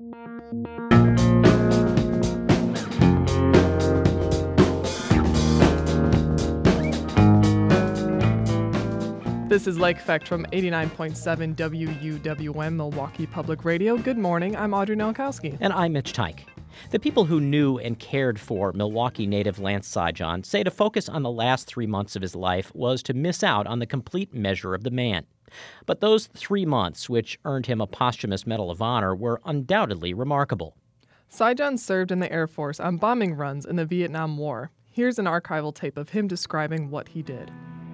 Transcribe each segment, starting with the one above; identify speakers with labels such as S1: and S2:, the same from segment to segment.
S1: This is Lake Effect from 89.7 WUWM Milwaukee Public Radio. Good morning, I'm Audrey Nowakowski.
S2: And I'm Mitch Teich. The people who knew and cared for Milwaukee native Lance Sijan say to focus on the last 3 months of his life was to miss out on the complete measure of the man. But those 3 months, which earned him a posthumous Medal of Honor, were undoubtedly remarkable.
S1: Sijan served in the Air Force on bombing runs in the Vietnam War. Here's an archival tape of him describing what he did.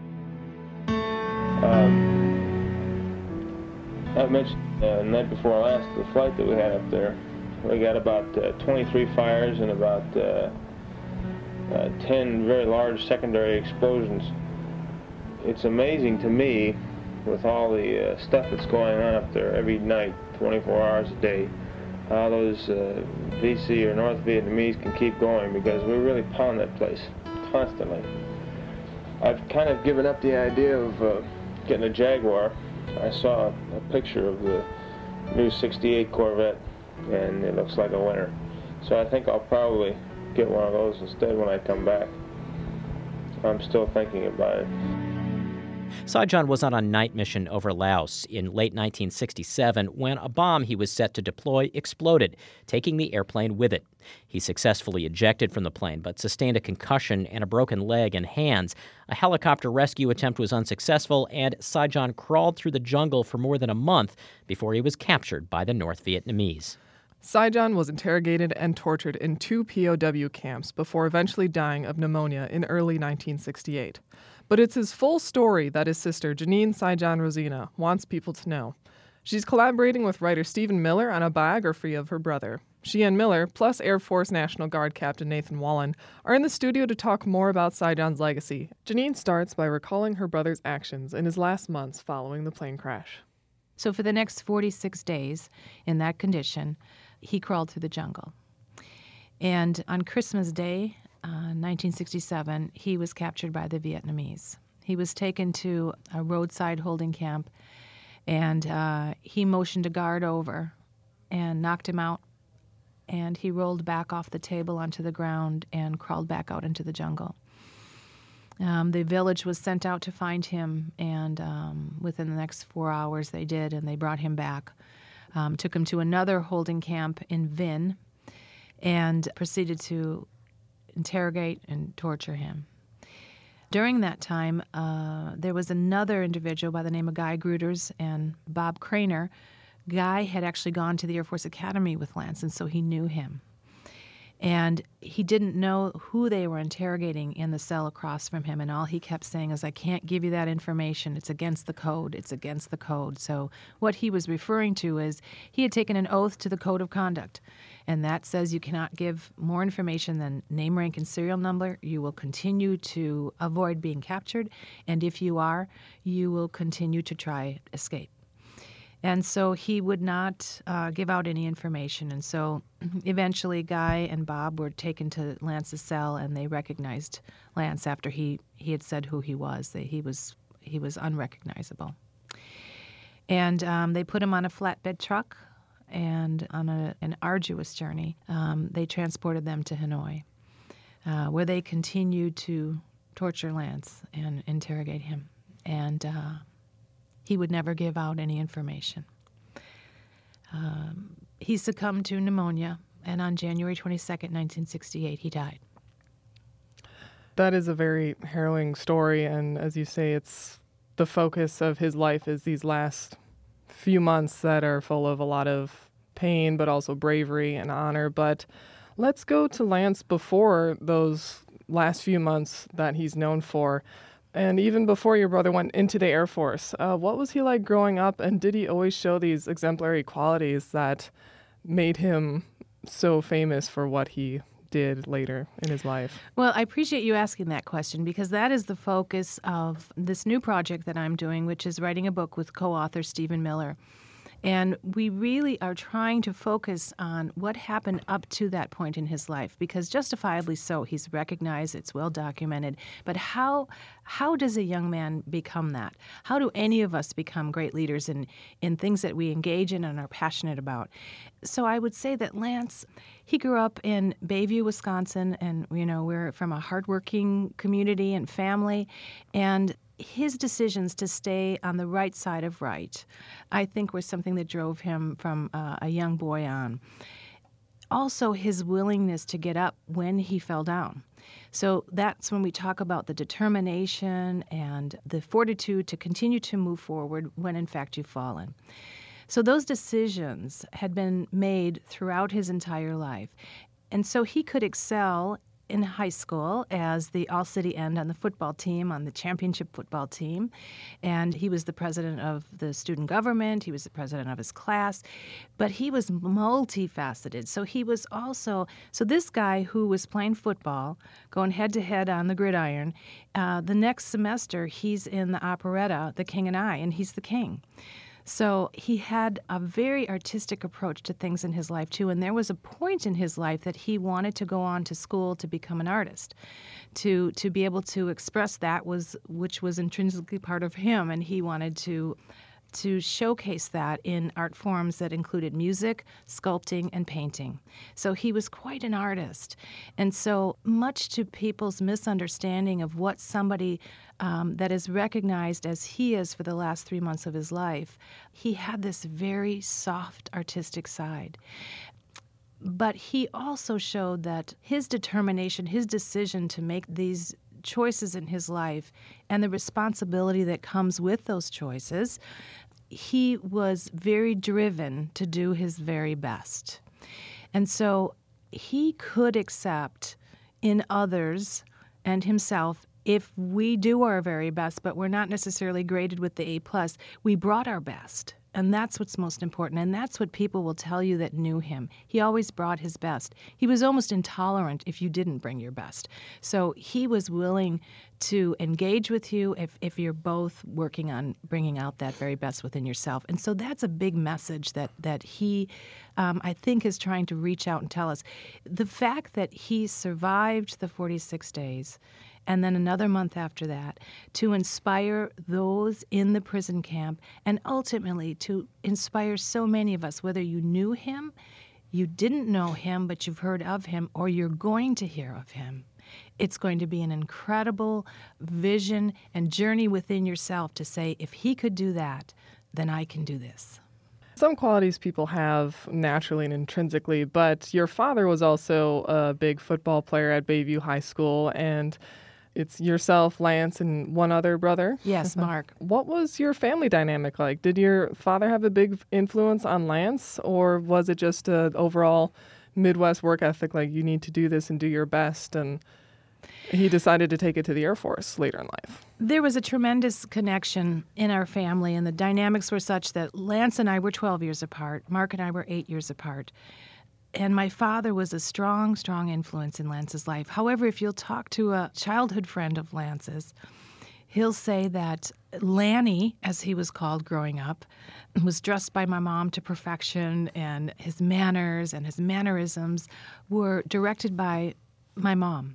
S3: I mentioned the night before last, the flight that we had up there. We got about 23 fires and about 10 very large secondary explosions. It's amazing to me, with all the stuff that's going on up there every night, 24 hours a day, how those VC or North Vietnamese can keep going, because we really pound that place constantly. I've kind of given up the idea of getting a Jaguar. I saw a picture of the new 68 Corvette, and it looks like a winner. So I think I'll probably get one of those instead when I come back. I'm still thinking about it.
S2: Sijan was on a night mission over Laos in late 1967 when a bomb he was set to deploy exploded, taking the airplane with it. He successfully ejected from the plane but sustained a concussion and a broken leg and hands. A helicopter rescue attempt was unsuccessful, and Sijan crawled through the jungle for more than a month before he was captured by the North Vietnamese.
S1: Sijan was interrogated and tortured in 2 POW camps before eventually dying of pneumonia in early 1968. But it's his full story that his sister, Janine Sijan Rosina, wants people to know. She's collaborating with writer Stephen Miller on a biography of her brother. She and Miller, plus Air Force National Guard Captain Nathan Wallen, are in the studio to talk more about Sijan's legacy. Janine starts by recalling her brother's actions in his last months following the plane crash.
S4: So for the next 46 days, in that condition, he crawled through the jungle. And on Christmas Day, 1967, he was captured by the Vietnamese. He was taken to a roadside holding camp, and he motioned a guard over and knocked him out, and he rolled back off the table onto the ground and crawled back out into the jungle. The village was sent out to find him, and within the next 4 hours they did, and they brought him back. Took him to another holding camp in Vinh and proceeded to interrogate and torture him. During that time, there was another individual by the name of Guy Gruters and Bob Craner. Guy had actually gone to the Air Force Academy with Lance, and so he knew him. And he didn't know who they were interrogating in the cell across from him, and all he kept saying is, "I can't give you that information. It's against the code. It's against the code." So what he was referring to is he had taken an oath to the Code of Conduct, and that says you cannot give more information than name, rank, and serial number. You will continue to avoid being captured, and if you are, you will continue to try escape. And so he would not give out any information. And so eventually Guy and Bob were taken to Lance's cell, and they recognized Lance after he had said who he was. He was unrecognizable. And they put him on a flatbed truck, and on an arduous journey, they transported them to Hanoi, where they continued to torture Lance and interrogate him. And he would never give out any information. He succumbed to pneumonia, and on January 22nd, 1968, he died.
S1: That is a very harrowing story, and as you say, it's the focus of his life is these last few months that are full of a lot of pain, but also bravery and honor. But let's go to Lance before those last few months that he's known for. And even before your brother went into the Air Force, what was he like growing up, and did he always show these exemplary qualities that made him so famous for what he did later in his life?
S4: Well, I appreciate you asking that question, because that is the focus of this new project that I'm doing, which is writing a book with co-author Stephen Miller. And we really are trying to focus on what happened up to that point in his life, because justifiably so, he's recognized, it's well documented. But how does a young man become that? How do any of us become great leaders in things that we engage in and are passionate about? So I would say that Lance, he grew up in Bayview, Wisconsin, and we're from a hardworking community and family, and his decisions to stay on the right side of right, I think, was something that drove him from a young boy on. Also, his willingness to get up when he fell down. So that's when we talk about the determination and the fortitude to continue to move forward when, in fact, you've fallen. So those decisions had been made throughout his entire life. And so he could excel in high school as the all-city end on the football team, on the championship football team. And he was the president of the student government. He was the president of his class. But he was multifaceted. So he was also, so this guy who was playing football, going head-to-head on the gridiron, the next semester he's in the operetta, The King and I, and he's the king. So he had a very artistic approach to things in his life, too. And there was a point in his life that he wanted to go on to school to become an artist, to be able to express that, which was intrinsically part of him. And he wanted to showcase that in art forms that included music, sculpting, and painting. So he was quite an artist. And so much to people's misunderstanding of what somebody that is recognized as he is for the last 3 months of his life, he had this very soft artistic side. But he also showed that his determination, his decision to make these choices in his life and the responsibility that comes with those choices, he was very driven to do his very best. And so he could accept in others and himself, if we do our very best, but we're not necessarily graded with the A+, we brought our best. And that's what's most important. And that's what people will tell you that knew him. He always brought his best. He was almost intolerant if you didn't bring your best. So he was willing to engage with you if you're both working on bringing out that very best within yourself. And so that's a big message that he, I think, is trying to reach out and tell us. The fact that he survived the 46 days and then another month after that, to inspire those in the prison camp and ultimately to inspire so many of us, whether you knew him, you didn't know him, but you've heard of him, or you're going to hear of him. It's going to be an incredible vision and journey within yourself to say, if he could do that, then I can do this.
S1: Some qualities people have naturally and intrinsically, but your father was also a big football player at Bayview High School, and it's yourself, Lance, and one other brother?
S4: Yes, Mark.
S1: What was your family dynamic like? Did your father have a big influence on Lance, or was it just an overall Midwest work ethic, like you need to do this and do your best, and he decided to take it to the Air Force later in life?
S4: There was a tremendous connection in our family, and the dynamics were such that Lance and I were 12 years apart. Mark and I were 8 years apart. And my father was a strong, strong influence in Lance's life. However, if you'll talk to a childhood friend of Lance's, he'll say that Lanny, as he was called growing up, was dressed by my mom to perfection, and his manners and his mannerisms were directed by my mom.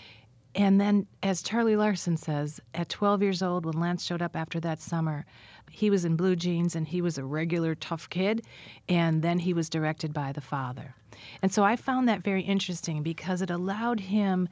S4: And then, as Charlie Larson says, at 12 years old, when Lance showed up after that summer, he was in blue jeans and he was a regular tough kid, and then he was directed by the father. And so I found that very interesting because it allowed him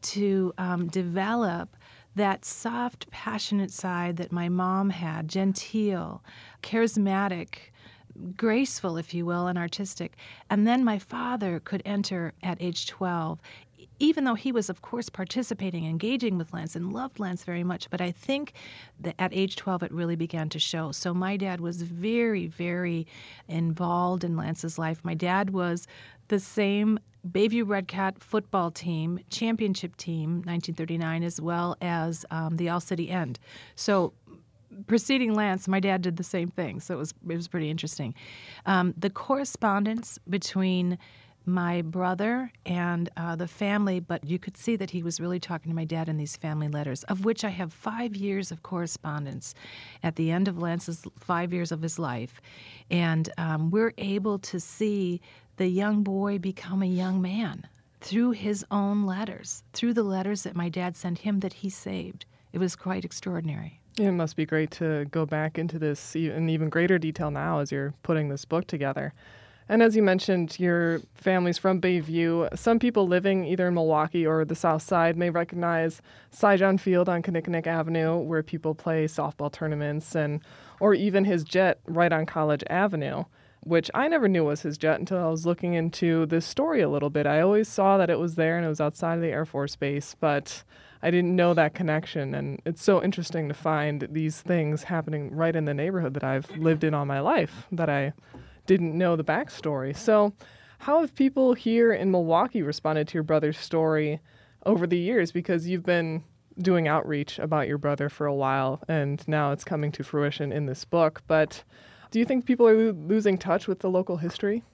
S4: to develop that soft, passionate side that my mom had, genteel, charismatic, graceful, if you will, and artistic. And then my father could enter at age 12, even though he was, of course, participating, engaging with Lance and loved Lance very much. But I think that at age 12, it really began to show. So my dad was very, very involved in Lance's life. My dad was the same Bayview Redcat football team, championship team, 1939, as well as the All-City End. So preceding Lance, my dad did the same thing. So it was pretty interesting. The correspondence between my brother and the family, but you could see that he was really talking to my dad in these family letters, of which I have 5 years of correspondence at the end of Lance's 5 years of his life. And we're able to see the young boy become a young man through his own letters, through the letters that my dad sent him that he saved. It was quite extraordinary.
S1: It must be great to go back into this in even greater detail now as you're putting this book together. And as you mentioned, your family's from Bayview. Some people living either in Milwaukee or the South Side may recognize Cy John Field on Kinnickinnick Avenue, where people play softball tournaments, or even his jet right on College Avenue, which I never knew was his jet until I was looking into this story a little bit. I always saw that it was there and it was outside of the Air Force Base, but I didn't know that connection. And it's so interesting to find these things happening right in the neighborhood that I've lived in all my life that I didn't know the backstory. So how have people here in Milwaukee responded to your brother's story over the years? Because you've been doing outreach about your brother for a while, and now it's coming to fruition in this book. But do you think people are losing touch with the local history?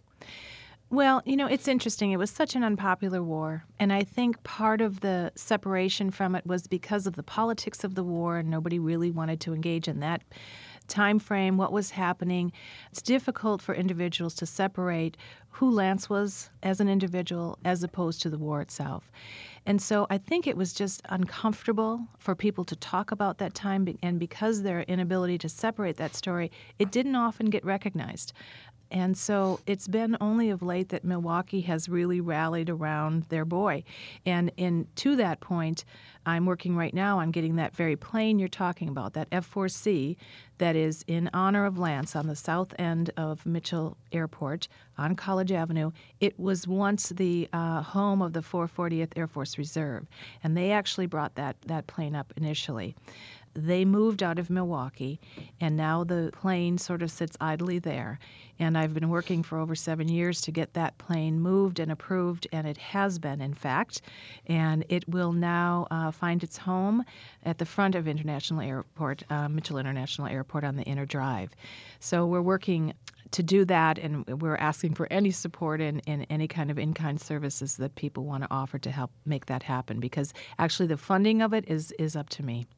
S4: Well, it's interesting. It was such an unpopular war, and I think part of the separation from it was because of the politics of the war, and nobody really wanted to engage in that time frame, what was happening. It's difficult for individuals to separate who Lance was as an individual as opposed to the war itself. And so I think it was just uncomfortable for people to talk about that time, and because their inability to separate that story, it didn't often get recognized. And so it's been only of late that Milwaukee has really rallied around their boy. And to that point, I'm working right now on getting that very plane you're talking about, that F-4C, that is in honor of Lance on the south end of Mitchell Airport on College Avenue. It was once the home of the 440th Air Force Reserve, and they actually brought that plane up initially. They moved out of Milwaukee, and now the plane sort of sits idly there. And I've been working for over 7 years to get that plane moved and approved, and it has been, in fact. And it will now find its home at the front of International Airport, Mitchell International Airport on the Inner Drive. So we're working to do that, and we're asking for any support in any kind of in-kind services that people want to offer to help make that happen, because actually the funding of it is up to me.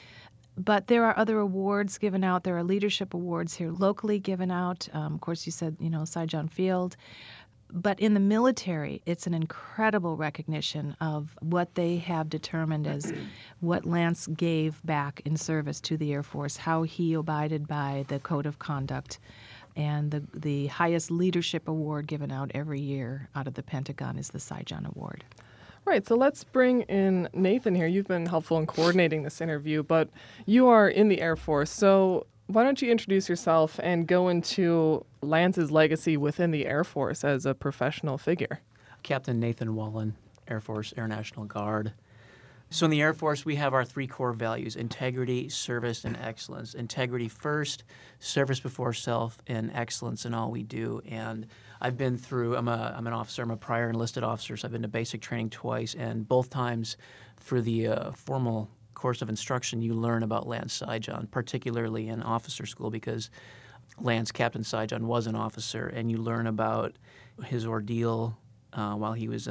S4: But there are other awards given out. There are leadership awards here locally given out. Of course, you said, Cy John Field. But in the military, it's an incredible recognition of what they have determined as what Lance gave back in service to the Air Force, how he abided by the code of conduct. And the highest leadership award given out every year out of the Pentagon is the Cy John Award.
S1: Right, so let's bring in Nathan here. You've been helpful in coordinating this interview, but you are in the Air Force, so why don't you introduce yourself and go into Lance's legacy within the Air Force as a professional figure?
S5: Captain Nathan Wallen, Air Force Air National Guard. So in the Air Force, we have our 3 core values: integrity, service, and excellence. Integrity first, service before self, and excellence in all we do. And I've been through, I'm an officer, I'm a prior enlisted officer, so I've been to basic training twice, and both times through the formal course of instruction, you learn about Lance Cy John, particularly in officer school, because Lance, Captain Cy John, was an officer, and you learn about his ordeal while he was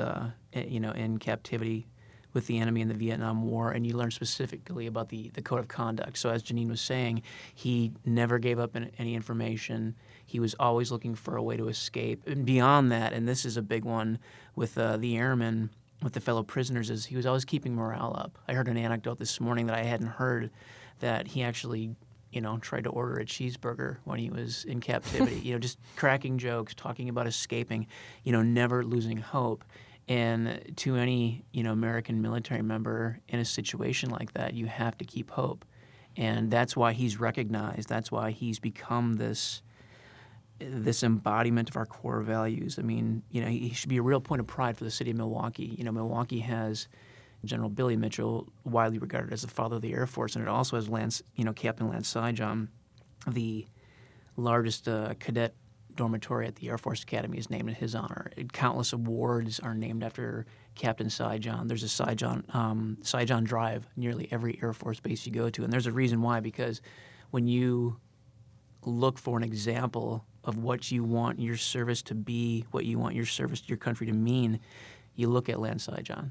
S5: in captivity with the enemy in the Vietnam War, and you learn specifically about the code of conduct. So as Janine was saying, he never gave up any information. He was always looking for a way to escape. And beyond that, and this is a big one with the airmen, with the fellow prisoners, is he was always keeping morale up. I heard an anecdote this morning that I hadn't heard, that he actually tried to order a cheeseburger when he was in captivity. Just cracking jokes, talking about escaping, never losing hope. And to any, American military member in a situation like that, you have to keep hope. And that's why he's recognized. That's why he's become this embodiment of our core values. I mean, he should be a real point of pride for the city of Milwaukee. Milwaukee has General Billy Mitchell, widely regarded as the father of the Air Force, and it also has Captain Lance Cy John, the largest cadet dormitory at the Air Force Academy is named in his honor. Countless awards are named after Captain Cy John. There's a Cy John Drive nearly every Air Force base you go to, and there's a reason why, because when you look for an example of what you want your service to be, what you want your service to your country to mean, you look at Lance St. John.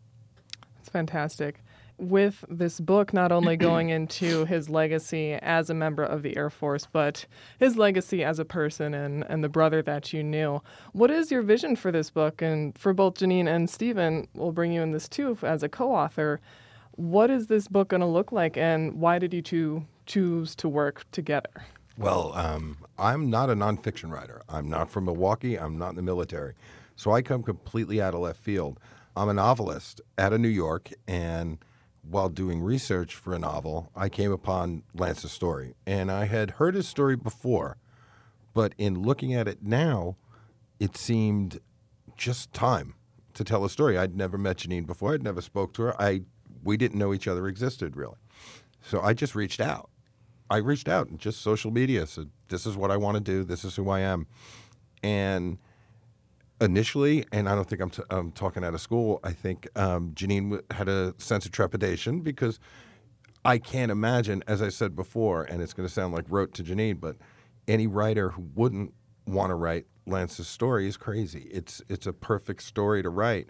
S1: It's fantastic. With this book not only going into his legacy as a member of the Air Force, but his legacy as a person and the brother that you knew, what is your vision for this book? And for both Janine and Stephen, we'll bring you in this too as a co-author. What is this book going to look like, and why did you two choose to work together?
S6: Well, I'm not a nonfiction writer. I'm not from Milwaukee. I'm not in the military. So I come completely out of left field. I'm a novelist out of New York, and while doing research for a novel, I came upon Lance's story. And I had heard his story before, but in looking at it now, it seemed just time to tell a story. I'd never met Janine before. I'd never spoke to her. We didn't know each other existed, really. So I just reached out. I reached out and just social media said, this is what I want to do. This is who I am. And initially, and I don't think I'm talking out of school, I think Janine had a sense of trepidation because I can't imagine, as I said before, and it's going to sound like rote to Janine, but any writer who wouldn't want to write Lance's story is crazy. It's a perfect story to write.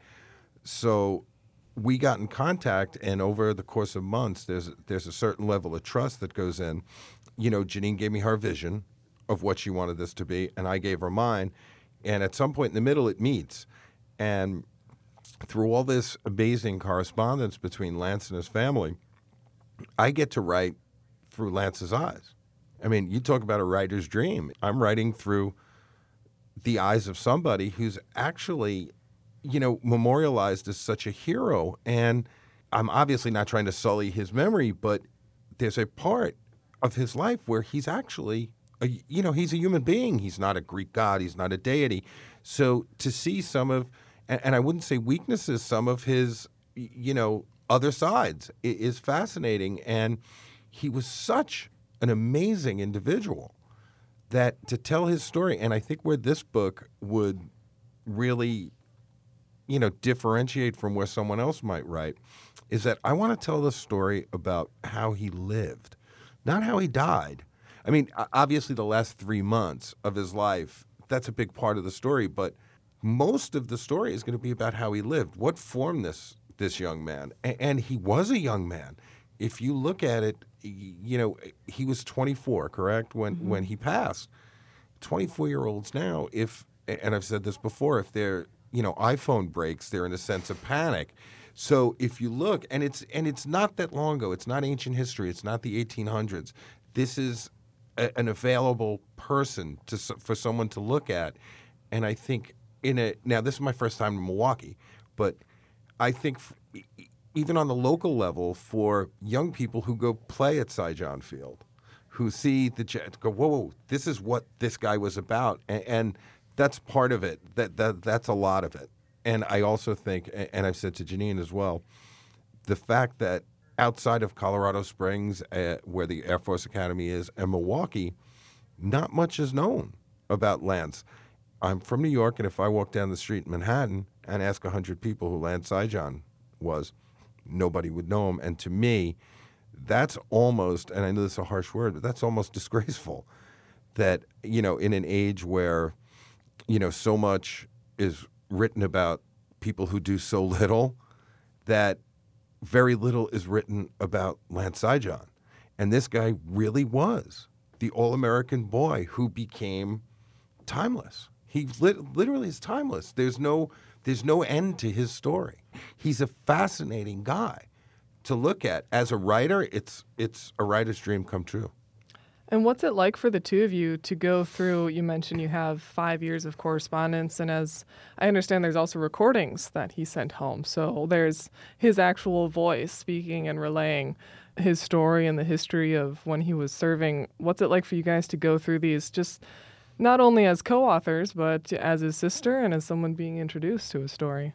S6: So we got in contact, and over the course of months, there's a certain level of trust that goes in. You know, Janine gave me her vision of what she wanted this to be, and I gave her mine. And at some point in the middle, it meets. And through all this amazing correspondence between Lance and his family, I get to write through Lance's eyes. I mean, you talk about a writer's dream. I'm writing through the eyes of somebody who's actually, you know, memorialized as such a hero. And I'm obviously not trying to sully his memory, but there's a part of his life where he's actually, he's a human being. He's not a Greek god. He's not a deity. So to see some of, and I wouldn't say weaknesses, some of his, other sides is fascinating. And he was such an amazing individual that to tell his story, and I think where this book would really, differentiate from where someone else might write, is that I want to tell the story about how he lived, not how he died. I mean, obviously the last 3 months of his life, that's a big part of the story, but most of the story is going to be about how he lived, what formed this young man. And he was a young man. If you look at it, he was 24, correct, when he passed. 24-year-olds now, and I've said this before, if their iPhone breaks, they're in a sense of panic. So if you look, and it's not that long ago, it's not ancient history, it's not the 1800s. This is an available person for someone to look at. And I think now this is my first time in Milwaukee, but I think even on the local level for young people who go play at Cy John Field, who see the Jets, go, whoa, this is what this guy was about. And that's part of it. That's a lot of it. And I also think, and I've said to Janine as well, the fact that outside of Colorado Springs, where the Air Force Academy is, and Milwaukee, not much is known about Lance. I'm from New York, and if I walk down the street in Manhattan and ask 100 people who Lance St. John was, nobody would know him. And to me, that's almost, and I know this is a harsh word, but that's almost disgraceful that, in an age where, so much is written about people who do so little, that very little is written about Lance St. John. And this guy really was the all-American boy who became timeless. He literally is timeless. There's no end to his story. He's a fascinating guy to look at. As a writer, it's a writer's dream come true.
S1: And what's it like for the two of you to go through, you mentioned you have 5 years of correspondence, and as I understand, there's also recordings that he sent home. So there's his actual voice speaking and relaying his story and the history of when he was serving. What's it like for you guys to go through these, just not only as co-authors, but as his sister and as someone being introduced to his story?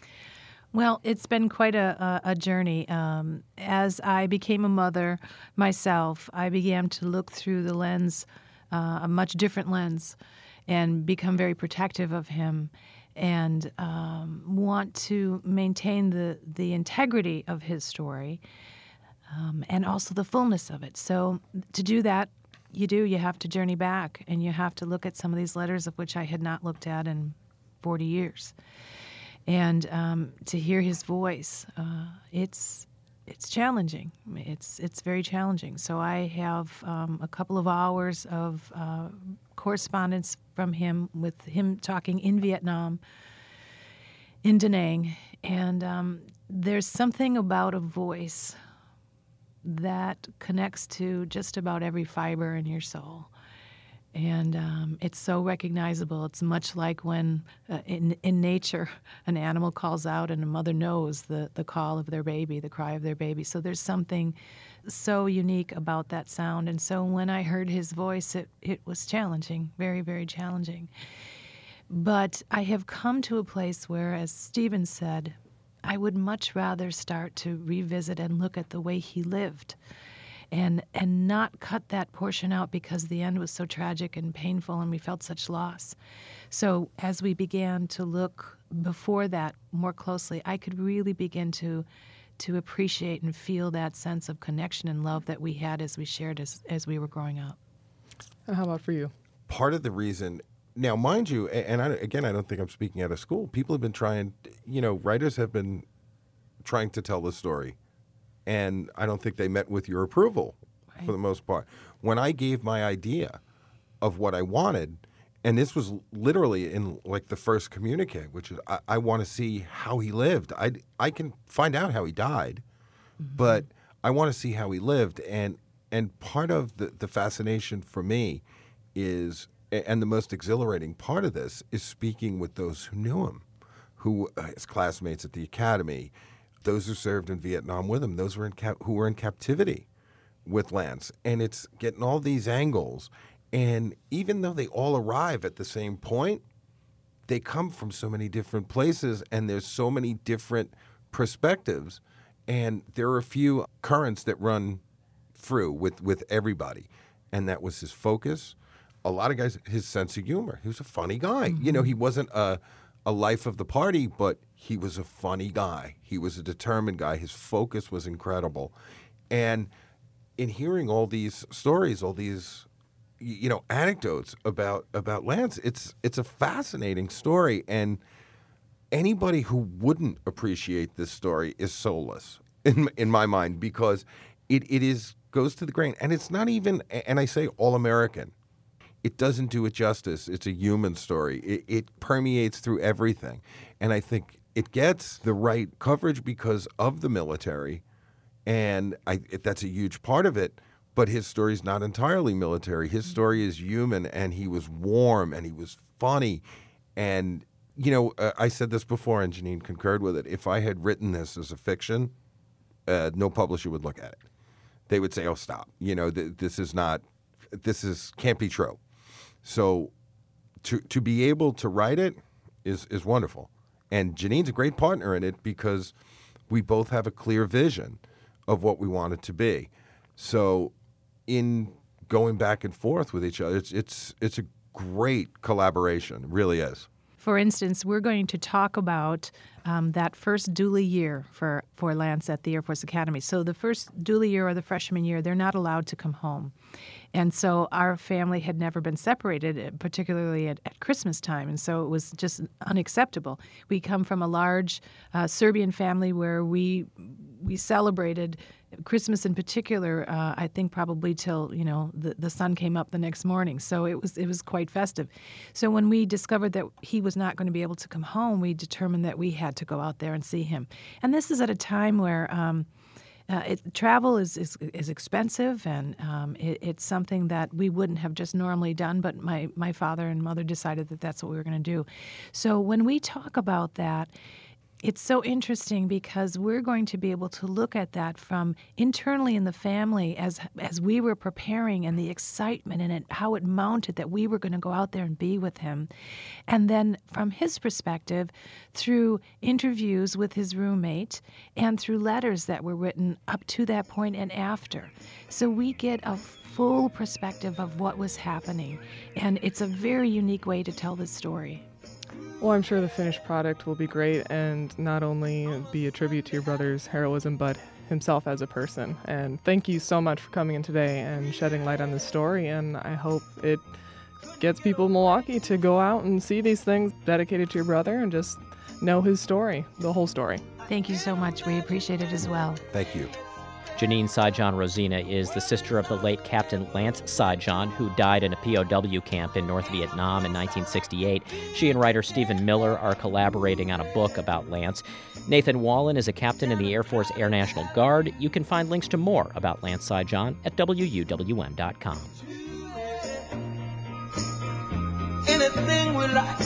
S4: Well, it's been quite a journey. As I became a mother myself, I began to look through the lens, a much different lens, and become very protective of him and want to maintain the integrity of his story and also the fullness of it. So to do that, you do. You have to journey back, and you have to look at some of these letters of which I had not looked at in 40 years. And to hear his voice, it's challenging. It's very challenging. So I have a couple of hours of correspondence from him, with him talking in Vietnam, in Da Nang. And there's something about a voice that connects to just about every fiber in your soul. And it's so recognizable. It's much like when in nature an animal calls out and a mother knows the call of their baby, the cry of their baby. So there's something so unique about that sound. And so when I heard his voice, it was challenging, very, very challenging. But I have come to a place where, as Stephen said, I would much rather start to revisit and look at the way he lived, and not cut that portion out because the end was so tragic and painful and we felt such loss. So as we began to look before that more closely, I could really begin to appreciate and feel that sense of connection and love that we had as we shared as we were growing up.
S1: And how about for you?
S6: Part of the reason, now mind you, and I don't think I'm speaking out of school, people have been trying, writers have been trying to tell the story. And I don't think they met with your approval for the most part. When I gave my idea of what I wanted, and this was literally in like the first communique, which is I want to see how he lived. I can find out how he died, but I want to see how he lived. And part of the fascination for me is, and the most exhilarating part of this, is speaking with those who knew him, who his classmates at the academy, those who served in Vietnam with him, those who were in captivity with Lance. And it's getting all these angles. And even though they all arrive at the same point, they come from so many different places, and there's so many different perspectives. And there are a few currents that run through with everybody. And that was his focus. A lot of guys, his sense of humor. He was a funny guy. He wasn't a life of the party, but he was a funny guy. He was a determined guy. His focus was incredible. And in hearing all these stories, all these, anecdotes about Lance, it's a fascinating story. And anybody who wouldn't appreciate this story is soulless in my mind, because it goes to the grain. And it's not even, and I say all American, it doesn't do it justice. It's a human story. It permeates through everything. And I think it gets the right coverage because of the military, and that's a huge part of it. But his story is not entirely military. His story is human, and he was warm, and he was funny. And, I said this before, and Janine concurred with it. If I had written this as a fiction, no publisher would look at it. They would say, oh, stop. This can't be true. So to be able to write it is wonderful. And Janine's a great partner in it because we both have a clear vision of what we want it to be. So in going back and forth with each other, it's a great collaboration. It really is.
S4: For instance, we're going to talk about that first dually year for Lance at the Air Force Academy. So the first dually year, or the freshman year, they're not allowed to come home. And so our family had never been separated, particularly at Christmas time, and so it was just unacceptable. We come from a large Serbian family where we celebrated Christmas in particular, I think probably till the sun came up the next morning. So it was quite festive. So when we discovered that he was not going to be able to come home, we determined that we had to go out there and see him. And this is at a time where travel is expensive, and it's something that we wouldn't have just normally done. But my father and mother decided that that's what we were going to do. So when we talk about that, it's so interesting because we're going to be able to look at that from internally in the family as we were preparing, and the excitement and how it mounted that we were going to go out there and be with him. And then from his perspective, through interviews with his roommate and through letters that were written up to that point and after. So we get a full perspective of what was happening. And it's a very unique way to tell this story.
S1: Well, I'm sure the finished product will be great and not only be a tribute to your brother's heroism, but himself as a person. And thank you so much for coming in today and shedding light on this story, and I hope it gets people in Milwaukee to go out and see these things dedicated to your brother and just know his story, the whole story.
S4: Thank you so much. We appreciate it as well.
S6: Thank you.
S2: Janine Cy-John Rosina is the sister of the late Captain Lance Cy-John, who died in a POW camp in North Vietnam in 1968. She and writer Stephen Miller are collaborating on a book about Lance. Nathan Wallen is a captain in the Air Force Air National Guard. You can find links to more about Lance Cy-John at WUWM.com.
S7: Anything we like.